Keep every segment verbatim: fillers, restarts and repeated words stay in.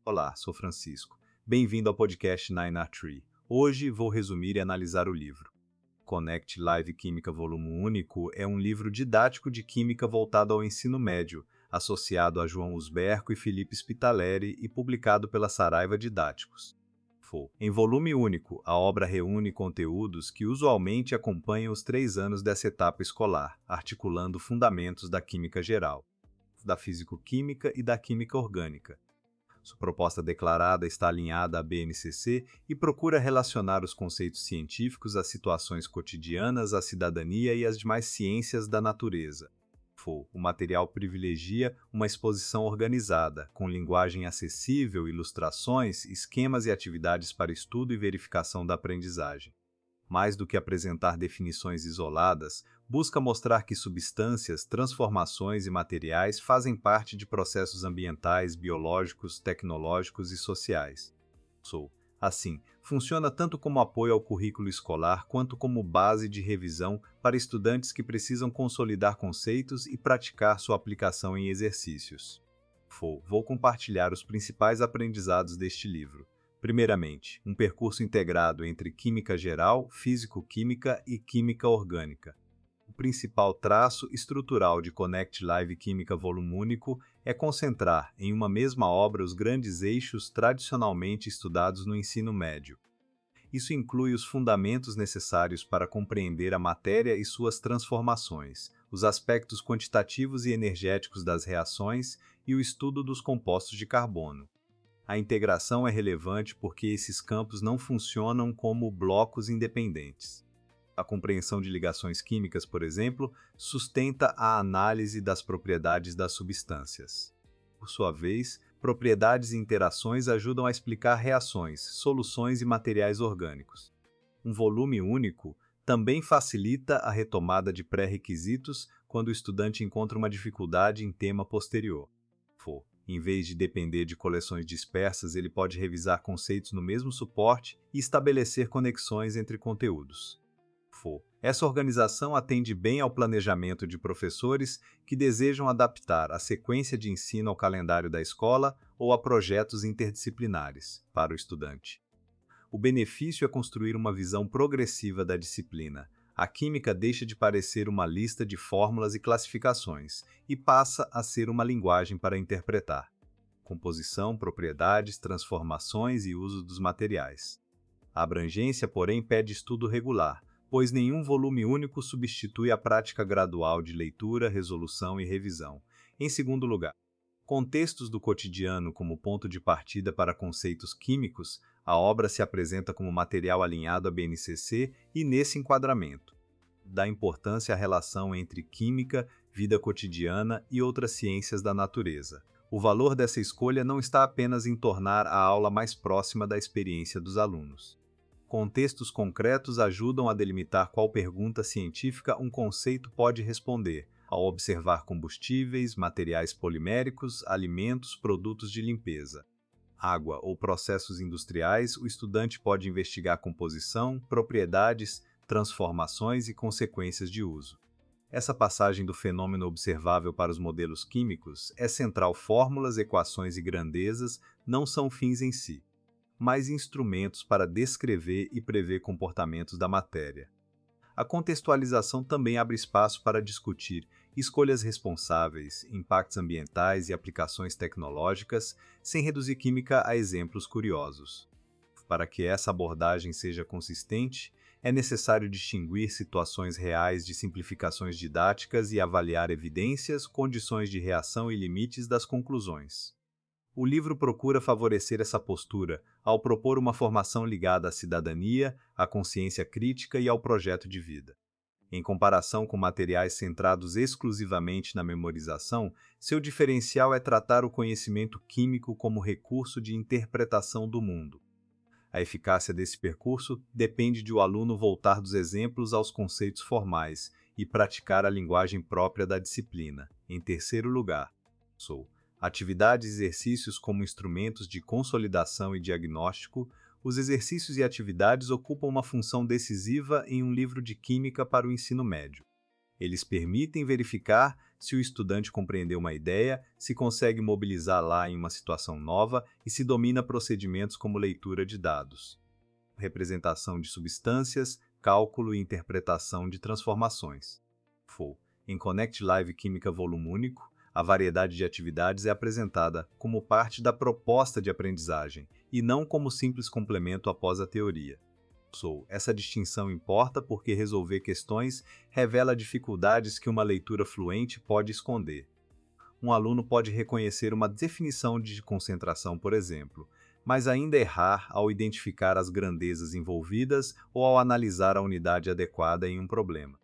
Olá, sou Francisco. Bem-vindo ao podcast Nine R Tree. Hoje vou resumir e analisar o livro. Connect Live Química Volume Único é um livro didático de química voltado ao ensino médio, associado a João Usberco e Felipe Spitaleri e publicado pela Saraiva Didáticos. Em volume único, a obra reúne conteúdos que usualmente acompanham os três anos dessa etapa escolar, articulando fundamentos da química geral, da físico-química e da química orgânica. Sua proposta declarada está alinhada à B N C C e procura relacionar os conceitos científicos às situações cotidianas, à cidadania e às demais ciências da natureza. O material privilegia uma exposição organizada, com linguagem acessível, ilustrações, esquemas e atividades para estudo e verificação da aprendizagem. Mais do que apresentar definições isoladas, busca mostrar que substâncias, transformações e materiais fazem parte de processos ambientais, biológicos, tecnológicos e sociais. Assim, funciona tanto como apoio ao currículo escolar quanto como base de revisão para estudantes que precisam consolidar conceitos e praticar sua aplicação em exercícios. Vou compartilhar os principais aprendizados deste livro. Primeiramente, um percurso integrado entre química geral, físico-química e química orgânica. O principal traço estrutural de Connect Live Química Volume Único é concentrar em uma mesma obra os grandes eixos tradicionalmente estudados no ensino médio. Isso inclui os fundamentos necessários para compreender a matéria e suas transformações, os aspectos quantitativos e energéticos das reações e o estudo dos compostos de carbono. A integração é relevante porque esses campos não funcionam como blocos independentes. A compreensão de ligações químicas, por exemplo, sustenta a análise das propriedades das substâncias. Por sua vez, propriedades e interações ajudam a explicar reações, soluções e materiais orgânicos. Um volume único também facilita a retomada de pré-requisitos quando o estudante encontra uma dificuldade em tema posterior. Em vez de depender de coleções dispersas, ele pode revisar conceitos no mesmo suporte e estabelecer conexões entre conteúdos. Essa organização atende bem ao planejamento de professores que desejam adaptar a sequência de ensino ao calendário da escola ou a projetos interdisciplinares para o estudante. O benefício é construir uma visão progressiva da disciplina. A química deixa de parecer uma lista de fórmulas e classificações e passa a ser uma linguagem para interpretar composição, propriedades, transformações e uso dos materiais. A abrangência, porém, pede estudo regular, pois nenhum volume único substitui a prática gradual de leitura, resolução e revisão. Em segundo lugar, contextos do cotidiano como ponto de partida para conceitos químicos, a obra se apresenta como material alinhado à B N C C e, nesse enquadramento, dá importância à relação entre química, vida cotidiana e outras ciências da natureza. O valor dessa escolha não está apenas em tornar a aula mais próxima da experiência dos alunos. Contextos concretos ajudam a delimitar qual pergunta científica um conceito pode responder, ao observar combustíveis, materiais poliméricos, alimentos, produtos de limpeza, água ou processos industriais. O estudante pode investigar composição, propriedades, transformações e consequências de uso. Essa passagem do fenômeno observável para os modelos químicos é central. Fórmulas, equações e grandezas não são fins em si, mas instrumentos para descrever e prever comportamentos da matéria. A contextualização também abre espaço para discutir escolhas responsáveis, impactos ambientais e aplicações tecnológicas, sem reduzir química a exemplos curiosos. Para que essa abordagem seja consistente, é necessário distinguir situações reais de simplificações didáticas e avaliar evidências, condições de reação e limites das conclusões. O livro procura favorecer essa postura ao propor uma formação ligada à cidadania, à consciência crítica e ao projeto de vida. Em comparação com materiais centrados exclusivamente na memorização, seu diferencial é tratar o conhecimento químico como recurso de interpretação do mundo. A eficácia desse percurso depende de o aluno voltar dos exemplos aos conceitos formais e praticar a linguagem própria da disciplina. Em terceiro lugar, sou atividades e exercícios como instrumentos de consolidação e diagnóstico. Os exercícios e atividades ocupam uma função decisiva em um livro de química para o ensino médio. Eles permitem verificar se o estudante compreendeu uma ideia, se consegue mobilizá-la em uma situação nova e se domina procedimentos como leitura de dados, representação de substâncias, cálculo e interpretação de transformações. F O. Em Connect Live Química Volume Único, a variedade de atividades é apresentada como parte da proposta de aprendizagem e não como simples complemento após a teoria. Essa distinção importa porque resolver questões revela dificuldades que uma leitura fluente pode esconder. Um aluno pode reconhecer uma definição de concentração, por exemplo, mas ainda errar ao identificar as grandezas envolvidas ou ao analisar a unidade adequada em um problema.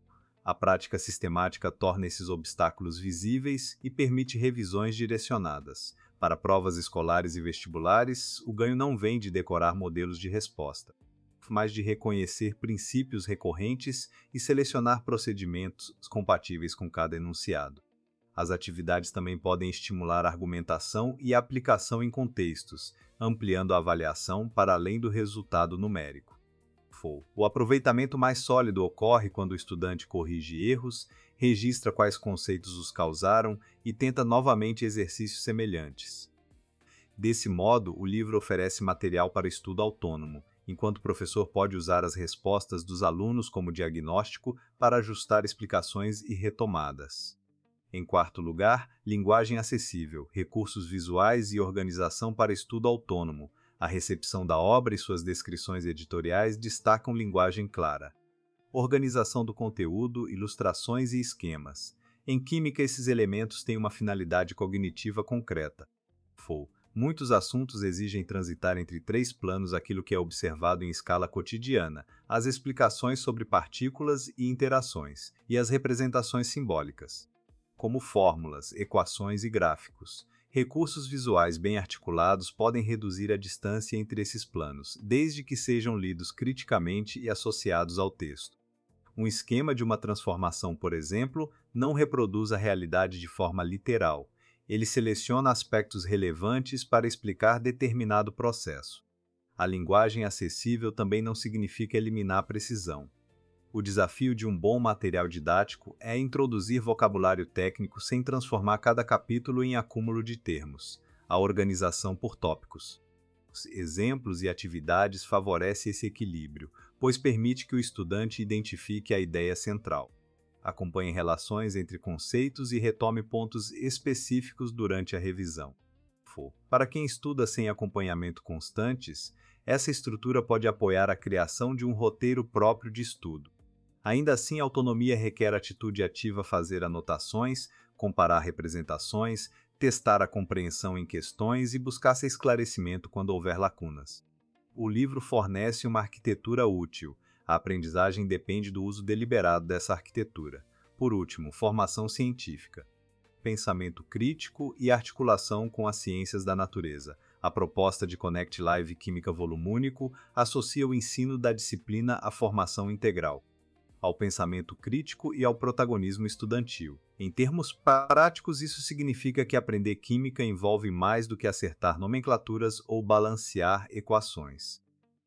A prática sistemática torna esses obstáculos visíveis e permite revisões direcionadas. Para provas escolares e vestibulares, o ganho não vem de decorar modelos de resposta, mas de reconhecer princípios recorrentes e selecionar procedimentos compatíveis com cada enunciado. As atividades também podem estimular a argumentação e a aplicação em contextos, ampliando a avaliação para além do resultado numérico. F O. O aproveitamento mais sólido ocorre quando o estudante corrige erros, registra quais conceitos os causaram e tenta novamente exercícios semelhantes. Desse modo, o livro oferece material para estudo autônomo, enquanto o professor pode usar as respostas dos alunos como diagnóstico para ajustar explicações e retomadas. Em quarto lugar, linguagem acessível, recursos visuais e organização para estudo autônomo. A recepção da obra e suas descrições editoriais destacam linguagem clara. Organização do conteúdo, ilustrações e esquemas. Em química, esses elementos têm uma finalidade cognitiva concreta. F O. Muitos assuntos exigem transitar entre três planos aquilo que é observado em escala cotidiana, as explicações sobre partículas e interações, e as representações simbólicas, como fórmulas, equações e gráficos. Recursos visuais bem articulados podem reduzir a distância entre esses planos, desde que sejam lidos criticamente e associados ao texto. Um esquema de uma transformação, por exemplo, não reproduz a realidade de forma literal. Ele seleciona aspectos relevantes para explicar determinado processo. A linguagem acessível também não significa eliminar a precisão. O desafio de um bom material didático é introduzir vocabulário técnico sem transformar cada capítulo em acúmulo de termos. A organização por tópicos, exemplos e atividades favorece esse equilíbrio, pois permite que o estudante identifique a ideia central, acompanhe relações entre conceitos e retome pontos específicos durante a revisão. Para quem estuda sem acompanhamento constantes, essa estrutura pode apoiar a criação de um roteiro próprio de estudo. Ainda assim, a autonomia requer atitude ativa, fazer anotações, comparar representações, testar a compreensão em questões e buscar seu esclarecimento quando houver lacunas. O livro fornece uma arquitetura útil. A aprendizagem depende do uso deliberado dessa arquitetura. Por último, formação científica, pensamento crítico e articulação com as ciências da natureza. A proposta de Connect Live Química Volume Único associa o ensino da disciplina à formação integral, ao pensamento crítico e ao protagonismo estudantil. Em termos práticos, isso significa que aprender química envolve mais do que acertar nomenclaturas ou balancear equações.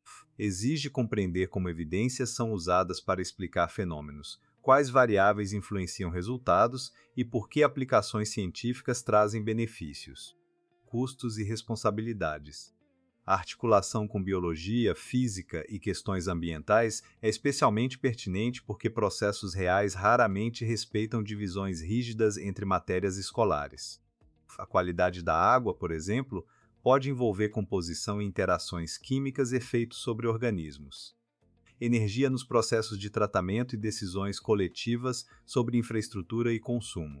Exige compreender como evidências são usadas para explicar fenômenos, quais variáveis influenciam resultados e por que aplicações científicas trazem benefícios, custos e responsabilidades. A articulação com biologia, física e questões ambientais é especialmente pertinente porque processos reais raramente respeitam divisões rígidas entre matérias escolares. A qualidade da água, por exemplo, pode envolver composição e interações químicas e efeitos sobre organismos. Energia nos processos de tratamento e decisões coletivas sobre infraestrutura e consumo.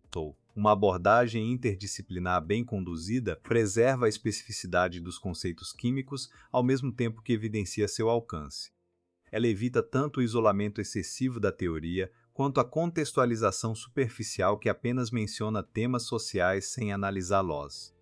Uma abordagem interdisciplinar bem conduzida preserva a especificidade dos conceitos químicos ao mesmo tempo que evidencia seu alcance. Ela evita tanto o isolamento excessivo da teoria quanto a contextualização superficial que apenas menciona temas sociais sem analisá-los.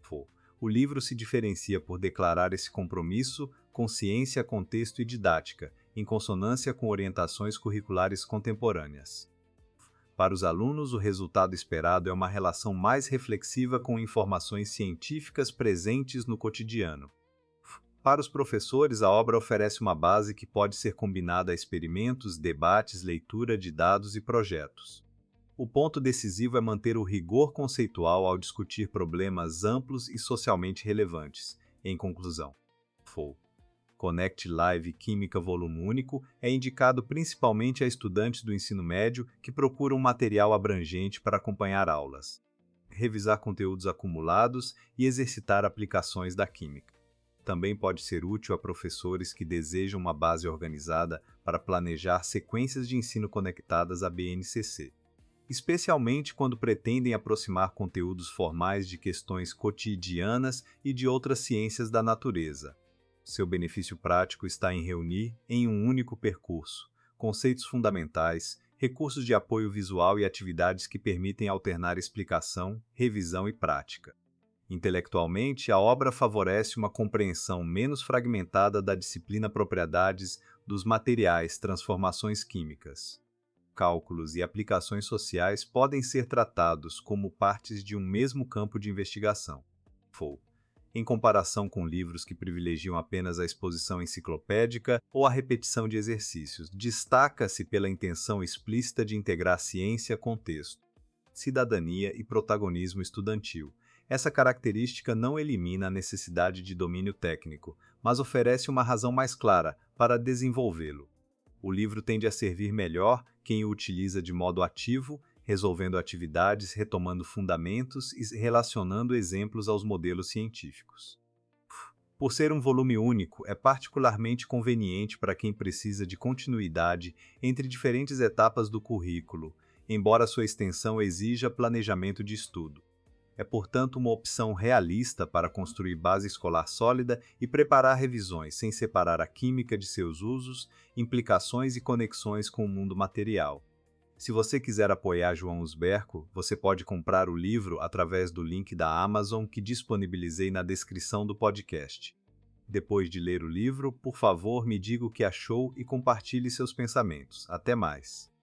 O livro se diferencia por declarar esse compromisso com ciência, contexto e didática, em consonância com orientações curriculares contemporâneas. Para os alunos, o resultado esperado é uma relação mais reflexiva com informações científicas presentes no cotidiano. Para os professores, a obra oferece uma base que pode ser combinada a experimentos, debates, leitura de dados e projetos. O ponto decisivo é manter o rigor conceitual ao discutir problemas amplos e socialmente relevantes. Em conclusão, F O U, Connect Live Química Volume Único é indicado principalmente a estudantes do ensino médio que procuram material abrangente para acompanhar aulas, revisar conteúdos acumulados e exercitar aplicações da química. Também pode ser útil a professores que desejam uma base organizada para planejar sequências de ensino conectadas à B N C C, especialmente quando pretendem aproximar conteúdos formais de questões cotidianas e de outras ciências da natureza. Seu benefício prático está em reunir, em um único percurso, conceitos fundamentais, recursos de apoio visual e atividades que permitem alternar explicação, revisão e prática. Intelectualmente, a obra favorece uma compreensão menos fragmentada da disciplina propriedades dos materiais, transformações químicas. Cálculos e aplicações sociais podem ser tratados como partes de um mesmo campo de investigação. F O U. Em comparação com livros que privilegiam apenas a exposição enciclopédica ou a repetição de exercícios, destaca-se pela intenção explícita de integrar ciência, contexto, cidadania e protagonismo estudantil. Essa característica não elimina a necessidade de domínio técnico, mas oferece uma razão mais clara para desenvolvê-lo. O livro tende a servir melhor quem o utiliza de modo ativo, resolvendo atividades, retomando fundamentos e relacionando exemplos aos modelos científicos. Por ser um volume único, é particularmente conveniente para quem precisa de continuidade entre diferentes etapas do currículo, embora sua extensão exija planejamento de estudo. É, portanto, uma opção realista para construir base escolar sólida e preparar revisões sem separar a química de seus usos, implicações e conexões com o mundo material. Se você quiser apoiar João Usberco, você pode comprar o livro através do link da Amazon que disponibilizei na descrição do podcast. Depois de ler o livro, por favor, me diga o que achou e compartilhe seus pensamentos. Até mais!